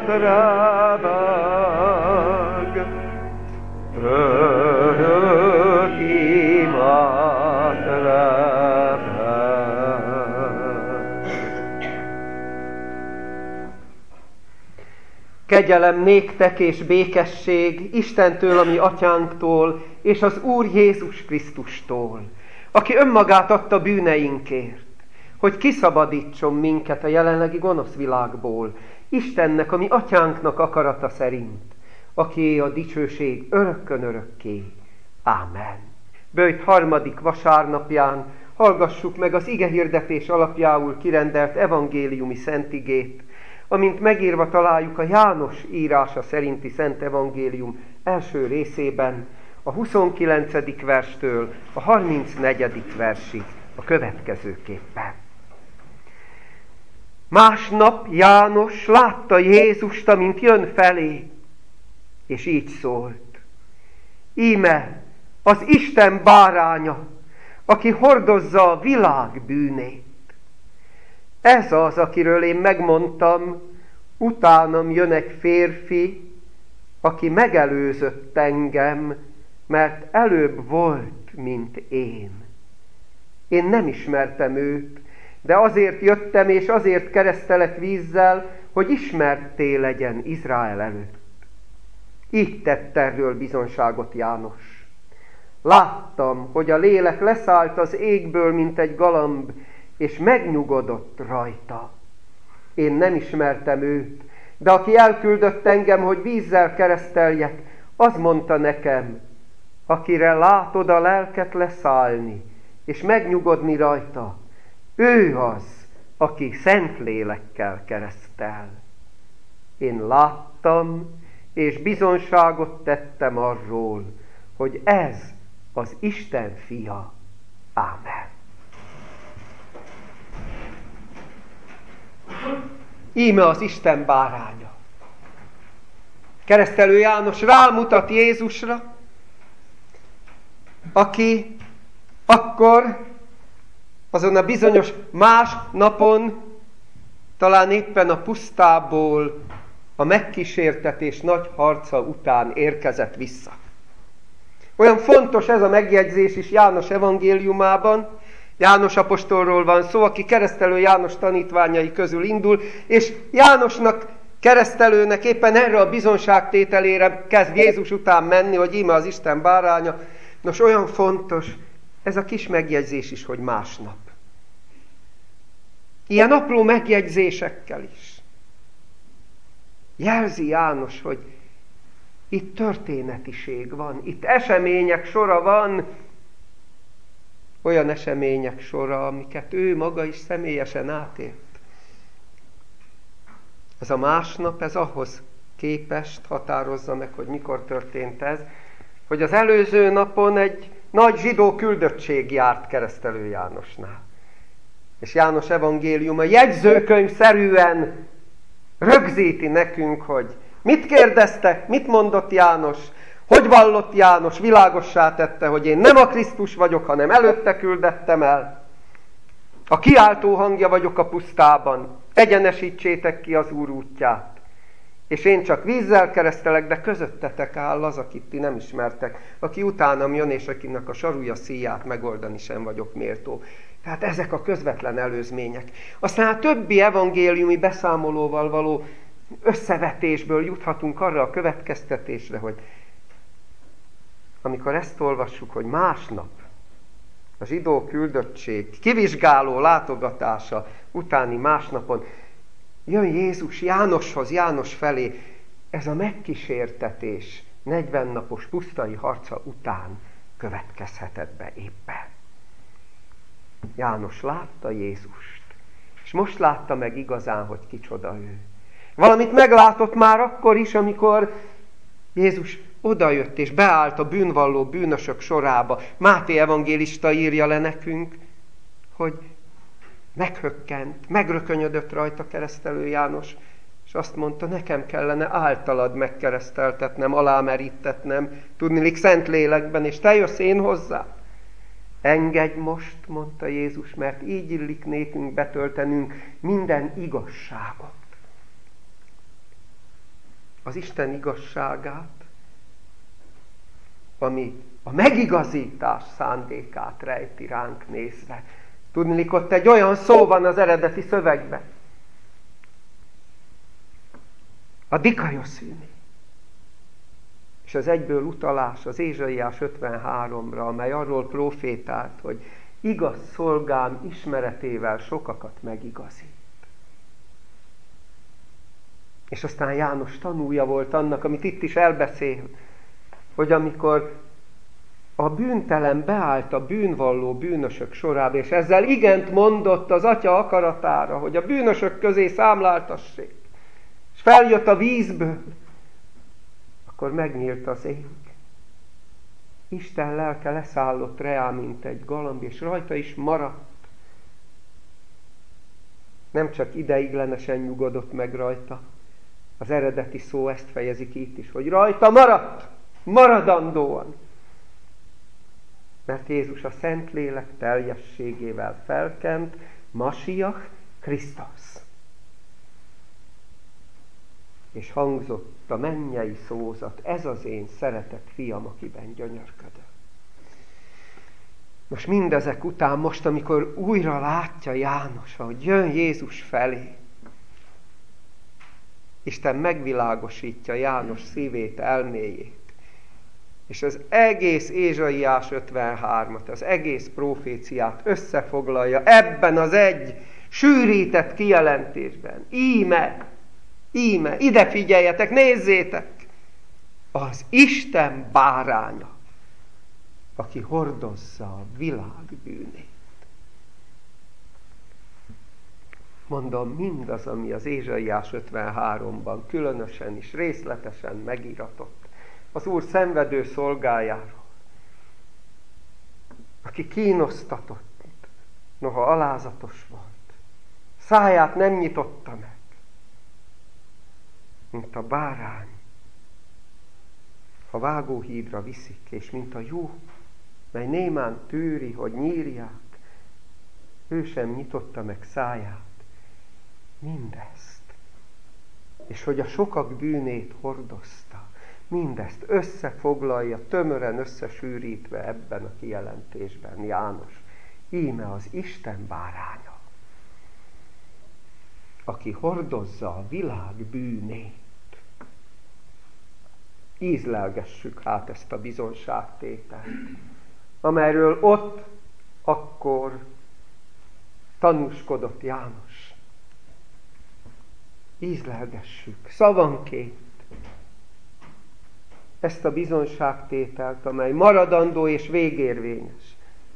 rád örök imát rád. Kegyelem néktek és békesség Istentől, a mi atyánktól, és az Úr Jézus Krisztustól, aki önmagát adta bűneinkért, hogy kiszabadítson minket a jelenlegi gonosz világból, Istennek, a mi atyánknak akarata szerint, akié a dicsőség örökkön örökké. Ámen. Böjt harmadik vasárnapján hallgassuk meg az igehirdetés alapjául kirendelt evangéliumi szentigét, amint megírva találjuk a János írása szerinti Szent Evangélium első részében, a 29. verstől a 34. versig a következőképpen. Másnap János látta Jézust, amint jön felé, és így szólt: íme az Isten báránya, aki hordozza a világ bűnét. Ez az, akiről én megmondtam, utánam jön egy férfi, aki megelőzött engem, mert előbb volt, mint én. Én nem ismertem őt, de azért jöttem, és azért keresztelek vízzel, hogy ismertté legyen Izrael előtt. Így tett erről bizonyságot János. Láttam, hogy a lélek leszállt az égből, mint egy galamb, és megnyugodott rajta. Én nem ismertem őt, de aki elküldött engem, hogy vízzel kereszteljek, az mondta nekem: akire látod a lelket leszállni, és megnyugodni rajta, ő az, aki szent lélekkel keresztel. Én láttam, és bizonyságot tettem arról, hogy ez az Isten fia. Ámen. Íme az Isten báránya. Keresztelő János rámutat Jézusra, aki akkor, azon a bizonyos más napon, talán éppen a pusztából, a megkísértetés nagy harca után érkezett vissza. Olyan fontos ez a megjegyzés is János evangéliumában. János apostolról van szó, aki keresztelő János tanítványai közül indul, és Jánosnak, keresztelőnek éppen erre a bizonságtételére kezd Jézus után menni, hogy íme az Isten báránya. Nos, olyan fontos ez a kis megjegyzés is, hogy másnap. Ilyen apró megjegyzésekkel is jelzi János, hogy itt történetiség van, itt események sora van, olyan események sora, amiket ő maga is személyesen átélt. Ez a másnap, ez ahhoz képest határozza meg, hogy mikor történt ez, hogy az előző napon egy nagy zsidó küldöttség járt keresztelő Jánosnál. És János evangéliuma jegyzőkönyvszerűen rögzíti nekünk, hogy mit kérdeztek, mit mondott János, hogy vallott János, világossá tette, hogy én nem a Krisztus vagyok, hanem előtte küldettem el. A kiáltó hangja vagyok a pusztában, egyenesítsétek ki az Úr útját. És én csak vízzel keresztelek, de közöttetek áll az, akit ti nem ismertek, aki utánam jön, és akinek a sarúja szíját megoldani sem vagyok méltó. Tehát ezek a közvetlen előzmények. Aztán a többi evangéliumi beszámolóval való összevetésből juthatunk arra a következtetésre, hogy amikor ezt olvassuk, hogy másnap a zsidó küldöttség kivizsgáló látogatása utáni másnapon jön Jézus Jánoshoz, János felé, ez a megkísértetés 40 napos pusztai harca után következhetett be éppen. János látta Jézust, és most látta meg igazán, hogy kicsoda ő. Valamit meglátott már akkor is, amikor Jézus odajött és beállt a bűnvalló bűnösök sorába. Máté evangélista írja le nekünk, hogy meghökkent, megrökönyödött rajta keresztelő János, és azt mondta, nekem kellene általad megkereszteltetnem, alámerítetnem, tudniillik szent lélekben, és te jössz én hozzá. Engedj most, mondta Jézus, mert így illik nékünk betöltenünk minden igazságot. az Isten igazságát, ami a megigazítás szándékát rejti ránk nézve. Tudniillik, ott egy olyan szó van az eredeti szövegben. A dikaioszíni. És az egyből utalás az Ézsaiás 53-ra, amely arról profétált, hogy igaz szolgám ismeretével sokakat megigazít. És aztán János tanúja volt annak, amit itt is elbeszél, hogy amikor a bűntelen beállt a bűnvalló bűnösök sorába, és ezzel igent mondott az Atya akaratára, hogy a bűnösök közé számláltassék, és feljött a vízből, akkor megnyílt az ég. Isten lelke leszállott reá, mint egy galamb, és rajta is maradt. Nem csak ideiglenesen nyugodott meg rajta, az eredeti szó ezt fejezi ki itt is, hogy rajta maradt, maradandóan. Mert Jézus a Szentlélek teljességével felkent, Masiach, Krisztus. És hangzott a mennyei szózat, ez az én szeretett fiam, akiben gyönyörködöm. Most mindezek után, most, amikor újra látja János, hogy jön Jézus felé, Isten megvilágosítja János szívét, elméjét. És az egész Ézsaiás 53-at, az egész proféciát összefoglalja ebben az egy sűrített kijelentésben. Íme, ide figyeljetek, nézzétek! Az Isten báránya, aki hordozza a világ bűnét. Mondom, mindaz, ami az Ézsaiás 53-ban különösen is részletesen megíratott, az Úr szenvedő szolgájáról, aki kínosztatott, noha alázatos volt, száját nem nyitotta meg, mint a bárány, ha vágóhídra viszik, és mint a juh, mely némán tűri, hogy nyírják, ő sem nyitotta meg száját, mindezt, és hogy a sokak bűnét hordozta, mindezt összefoglalja, tömören összesűrítve ebben a kijelentésben János. Íme az Isten báránya, aki hordozza a világ bűnét. Ízlelgessük hát ezt a bizonságtételt, amelyről ott akkor tanúskodott János. Ízlelgessük szavanként ezt a bizonságtételt, amely maradandó és végérvényes.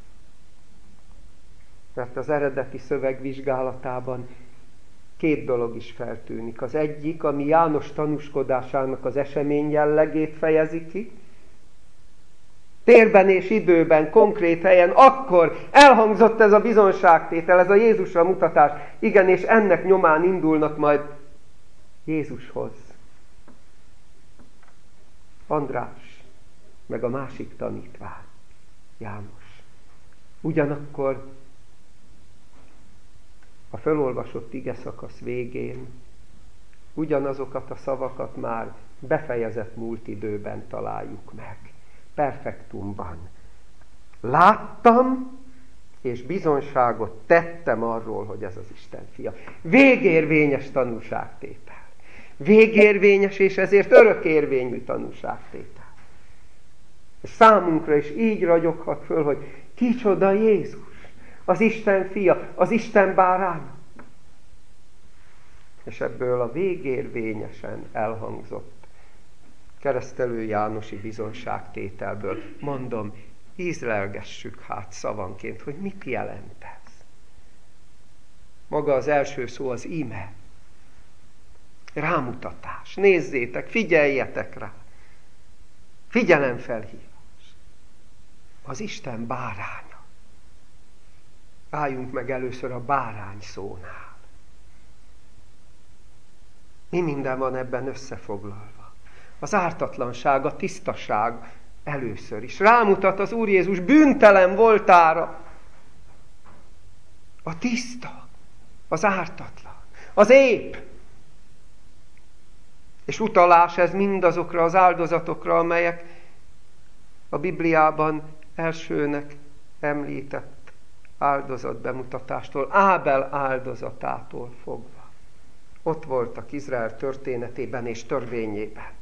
Mert az eredeti szöveg vizsgálatában két dolog is feltűnik. Az egyik, ami János tanúskodásának az esemény jellegét fejezi ki. Térben és időben, konkrét helyen, akkor elhangzott ez a bizonságtétel, ez a Jézusra mutatás. Igen, és ennek nyomán indulnak majd Jézushoz. András, meg a másik tanítvány, János. Ugyanakkor a felolvasott igeszakasz végén ugyanazokat a szavakat már befejezett múlt időben találjuk meg. Perfektumban. Láttam, és bizonságot tettem arról, hogy ez az Isten fia. Végérvényes tanúságtétel. Végérvényes, és ezért örökérvényű tanúságtétel. Számunkra is így ragyoghat föl, hogy kicsoda Jézus, az Isten fia, az Isten báránya. És ebből a végérvényesen elhangzott keresztelő Jánosi bizonságtételből mondom, ízlelgessük hát szavanként, hogy mit jelent ez. Maga az első szó az íme. Rámutatás. Nézzétek, figyeljetek rá. Figyelemfelhívás. Az Isten báránya. Álljunk meg először a bárány szónál. Mi minden van ebben összefoglalva? Az ártatlanság, a tisztaság először is. Rámutat az Úr Jézus bűntelen voltára. A tiszta, az ártatlan, az ép. És utalás ez mindazokra az áldozatokra, amelyek a Bibliában elsőnek említett áldozatbemutatástól, Ábel áldozatától fogva. Ott voltak Izrael történetében és törvényében.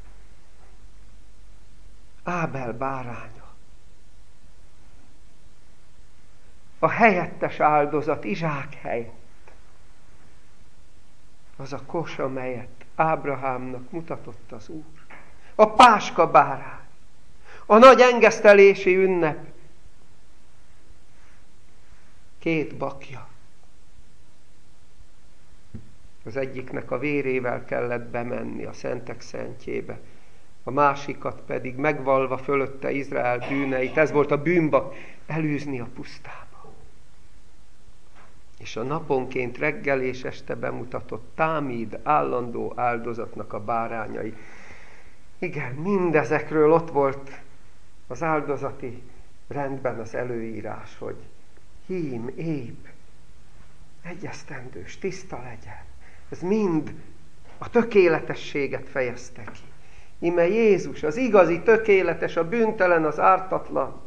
Ábel báránya. A helyettes áldozat Izsák helyett. Az a kos, amelyet Ábrahámnak mutatott az Úr. A páska bárány. A nagy engesztelési ünnep. 2 bakja. Az egyiknek a vérével kellett bemenni a szentek szentjébe. A másikat pedig megvalva fölötte Izrael bűneit. Ez volt a bűnbak, elűzni a pusztába. És a naponként reggel és este bemutatott támid állandó áldozatnak a bárányai. Igen, mindezekről ott volt az áldozati rendben az előírás, hogy hím, épp, egyesztendős, tiszta legyen. Ez mind a tökéletességet fejezte ki. Íme Jézus, az igazi, tökéletes, a bűntelen, az ártatlan.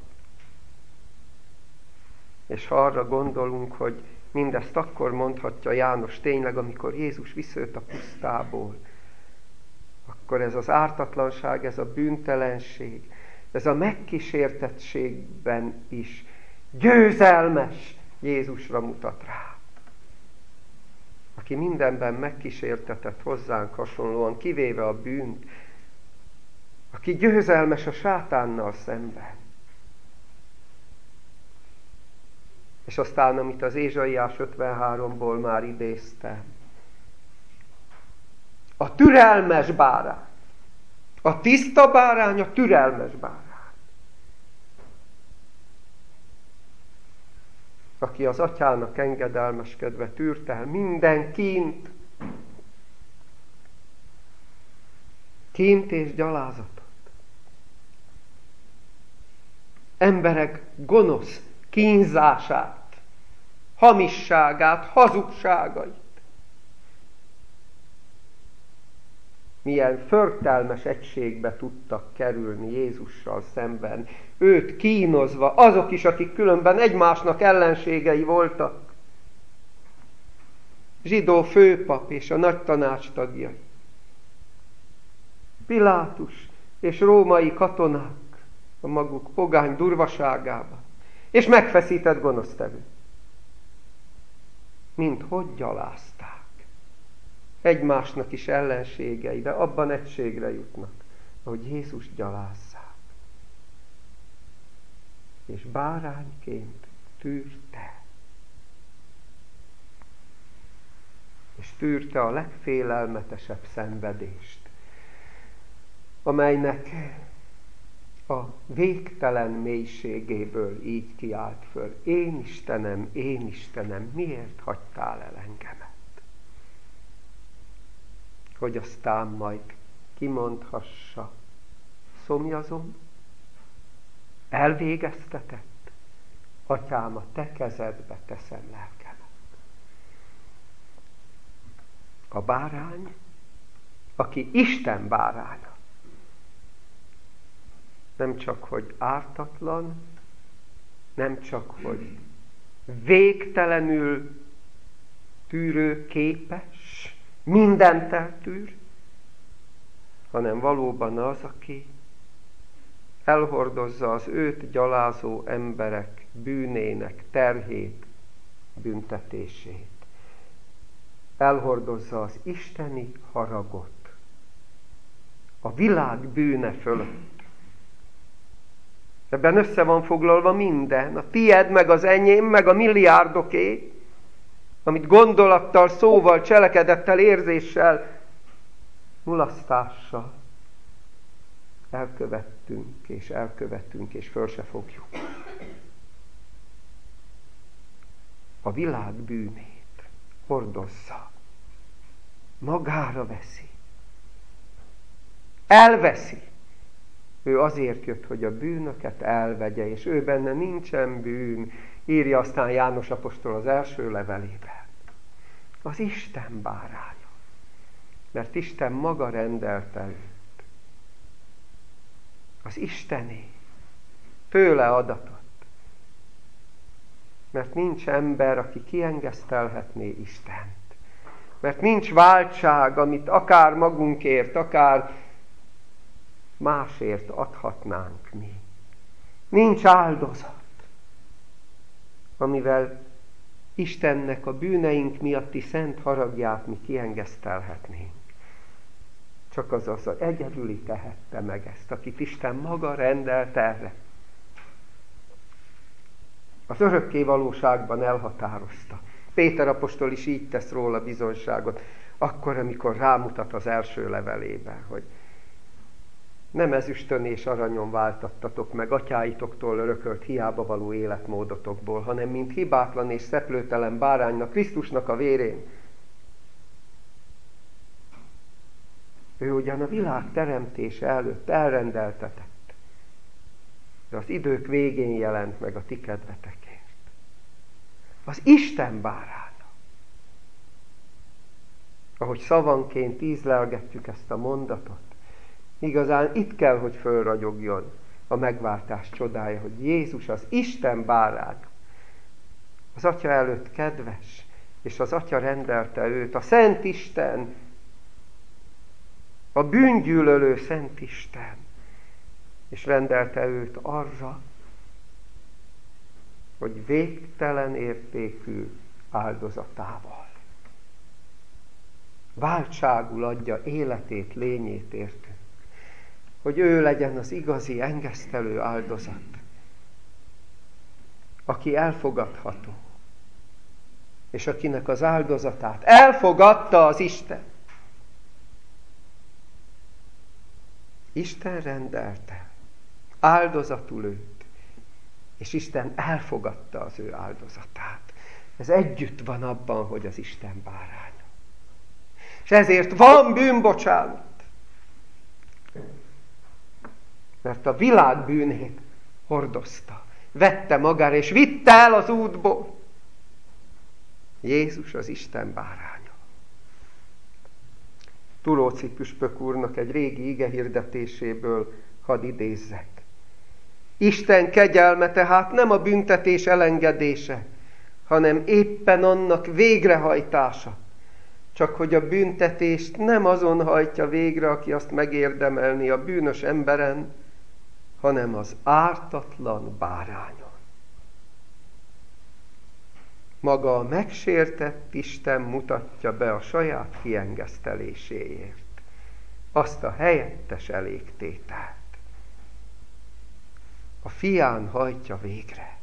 És ha arra gondolunk, hogy mindezt akkor mondhatja János tényleg, amikor Jézus visszajött a pusztából, akkor ez az ártatlanság, ez a bűntelenség, ez a megkísértettségben is győzelmes Jézusra mutat rá. Aki mindenben megkísértetett hozzánk hasonlóan, kivéve a bűnt, aki győzelmes a sátánnal szemben. És aztán, amit az Ézsaiás 53-ból már idéztem, a türelmes bárány, a tiszta bárány, a türelmes bárány. Aki az atyának engedelmeskedve tűrte el minden kínt és gyalázatot. Emberek gonosz kínzását, hamisságát, hazugságait. Milyen förtelmes egységbe tudtak kerülni Jézussal szemben, őt kínozva, azok is, akik különben egymásnak ellenségei voltak. Zsidó főpap és a nagy tanács tagjai. Pilátus és római katonák a maguk pogány durvaságába, és megfeszített gonosztevő. Mint hogy gyalázták. Egymásnak is ellenségei, de abban egységre jutnak, ahogy Jézus gyalázzák. És bárányként tűrte. És tűrte a legfélelmetesebb szenvedést, amelynek a végtelen mélységéből így kiált föl. Én Istenem, miért hagytál el engemet? Hogy aztán majd kimondhassa, szomjazom, elvégeztetett, atyám, a te kezedbe teszem lelkemet. A bárány, aki Isten báránya, nem csak, hogy ártatlan, nem csak, hogy végtelenül tűrőképes, mindent eltűr, hanem valóban az, aki elhordozza az őt gyalázó emberek bűnének terhét, büntetését. Elhordozza az isteni haragot a világ bűne fölött. Ebben össze van foglalva minden, a tied, meg az enyém, meg a milliárdoké, amit gondolattal, szóval, cselekedettel, érzéssel, mulasztással elkövettünk, és föl se fogjuk. A világ bűnét hordozza, magára veszi, elveszi. Ő azért jött, hogy a bűnöket elvegye, és ő benne nincsen bűn, írja aztán János apostol az első levelében. Az Isten báránya. mert Isten maga rendelte őt. Az Istené, tőle adatott. Mert nincs ember, aki kiengesztelhetné Istent. Mert nincs váltság, amit akár magunkért, akár másért adhatnánk mi. Nincs áldozat, amivel Istennek a bűneink miatti szent haragját mi kiengesztelhetnénk. Csak az egyedüli tehette meg ezt, akit Isten maga rendelt erre. Az örökké valóságban elhatározta. Péter apostol is így tesz róla bizonyságot, akkor, amikor rámutat az első levelében, hogy nem ezüstön és aranyon váltattatok meg atyáitoktól örökölt hiába való életmódotokból, hanem mint hibátlan és szeplőtelen báránynak, Krisztusnak a vérén. Ő ugyan a világ teremtése előtt elrendeltetett, de az idők végén jelent meg a ti kedvetekért. Az Isten báránya. Ahogy szavanként ízlelgetjük ezt a mondatot, igazán itt kell, hogy fölragyogjon a megváltás csodája, hogy Jézus az Isten bárány. Az Atya előtt kedves, és az Atya rendelte őt, a Szent Isten, a bűngyűlölő Szent Isten, és rendelte őt arra, hogy végtelen értékű áldozatával váltságul adja életét, lényét értünk. Hogy ő legyen az igazi, engesztelő áldozat, aki elfogadható, és akinek az áldozatát elfogadta az Isten. Isten rendelte áldozatul őt, és Isten elfogadta az ő áldozatát. Ez együtt van abban, hogy az Isten báránya. És ezért van bűnbocsánat. Mert a világ bűnét hordozta, vette magára, és vitte el az útból. Jézus az Isten báránya. Tulóci püspök úrnak egy régi igehirdetéséből hadd idézzek. Isten kegyelme tehát nem a büntetés elengedése, hanem éppen annak végrehajtása. Csak hogy a büntetést nem azon hajtja végre, aki azt megérdemelni a bűnös emberen, hanem az ártatlan bárányon. Maga a megsértett Isten mutatja be a saját kiengeszteléséért azt a helyettes elégtételt. A fián hajtja végre.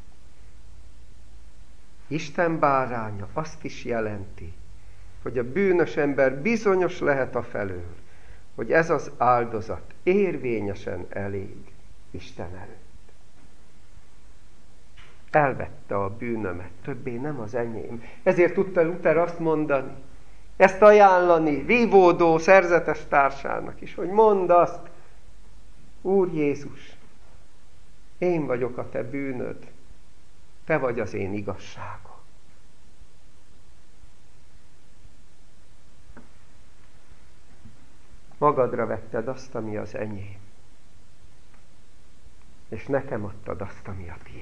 Isten báránya azt is jelenti, hogy a bűnös ember bizonyos lehet afelől, hogy ez az áldozat érvényesen elég Isten előtt. Elvette a bűnömet, többé nem az enyém. Ezért tudta Luther azt mondani, ezt ajánlani vívódó szerzetes társának is, hogy mondd azt, Úr Jézus, én vagyok a te bűnöd, te vagy az én igazságom. Magadra vetted azt, ami az enyém, és nekem adtad azt, ami a tiéd.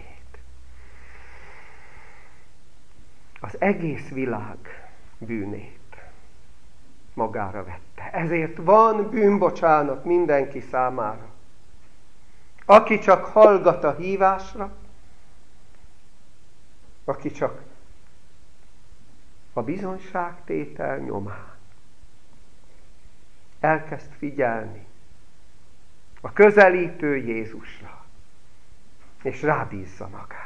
Az egész világ bűnét magára vette. Ezért van bűnbocsánat mindenki számára. Aki csak hallgat a hívásra, aki csak a bizonyságtétel nyomán elkezd figyelni a közelítő Jézusra, és rábízza magát.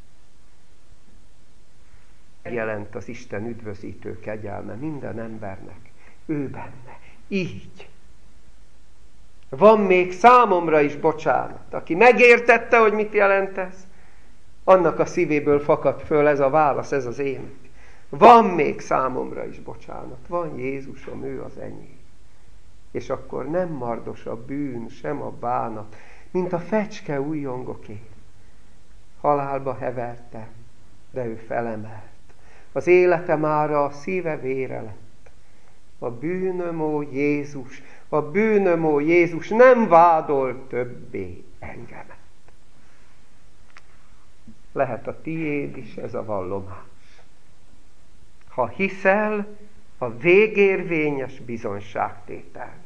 Jelent az Isten üdvözítő kegyelme minden embernek, ő benne. Így. Van még számomra is bocsánat. Aki megértette, hogy mit jelent ez, annak a szívéből fakad föl ez a válasz, ez az ének. Van még számomra is bocsánat. Van Jézusom, ő az enyém. És akkor nem mardos a bűn, sem a bánat, mint a fecske újjongoké. Halálba hevertem, de ő felemelt. Az élete mára a szíve vére lett. a bűnöm, ó Jézus, a bűnöm, ó Jézus, nem vádol többé engemet. Lehet a tiéd is ez a vallomás. Ha hiszel a végérvényes bizonyságtételnek.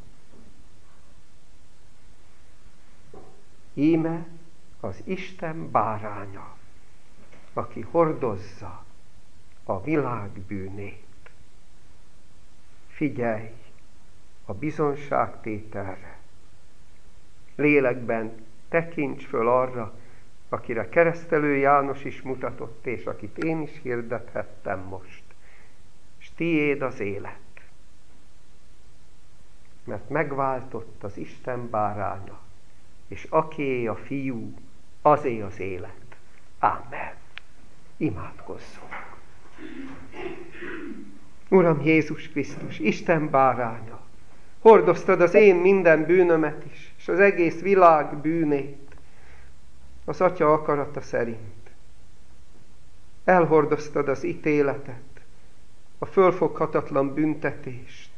Íme az Isten báránya, aki hordozza a világ bűnét. Figyelj a bizonyságtételre. Lélekben tekints föl arra, akire Keresztelő János is mutatott, és akit én is hirdethettem most. És tiéd az élet. Mert megváltott az Isten báránya, és akié a fiú, azé az élet. Ámen. Imádkozzunk. Uram Jézus Krisztus, Isten báránya, hordoztad az én minden bűnömet is, és az egész világ bűnét, az Atya akarata szerint. Elhordoztad az ítéletet, a fölfoghatatlan büntetést.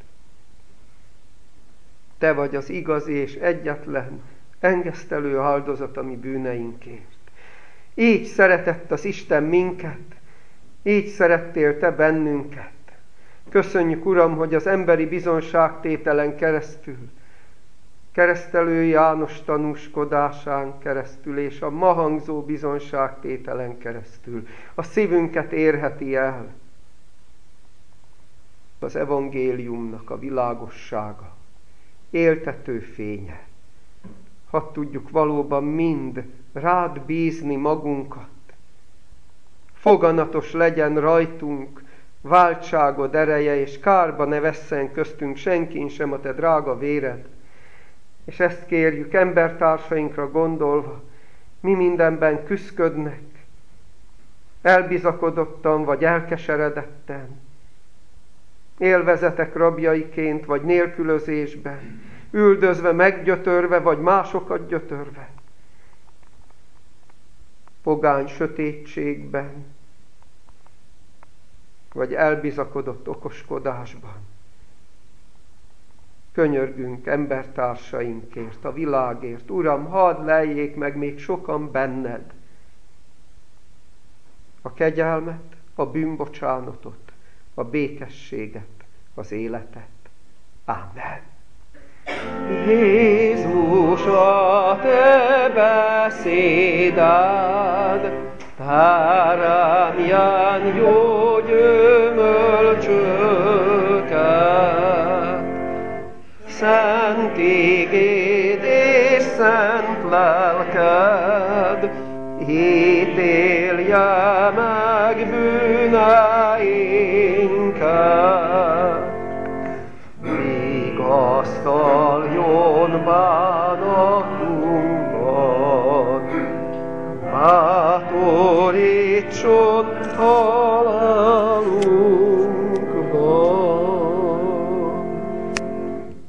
Te vagy az igazi és egyetlen engesztelő áldozat a mi bűneinkért. Így szeretett az Isten minket, így szerettél te bennünket. Köszönjük, Uram, hogy az emberi bizonságtételen keresztül, Keresztelő János tanúskodásán keresztül, és a ma hangzó bizonságtételen keresztül a szívünket érheti el az evangéliumnak a világossága, éltető fénye. Hadd tudjuk valóban mind rád bízni magunkat. Foganatos legyen rajtunk váltságod ereje, és kárba ne vesszen köztünk senkin sem a te drága véred. És ezt kérjük embertársainkra gondolva, mi mindenben küszködnek, elbizakodottan vagy elkeseredetten, élvezetek rabjaiként vagy nélkülözésben, üldözve, meggyötörve vagy másokat gyötörve, pogány sötétségben, vagy elbizakodott okoskodásban. Könyörgünk embertársainkért, a világért. Uram, hadd leljék meg még sokan benned a kegyelmet, a bűnbocsánatot, a békességet, az életet. Ámen. Jézus, a te beszédád, táramján jó gyümölcsöket. Szent igéd és szent lelked, ítélje meg bűneinket. Vigasztaljon bár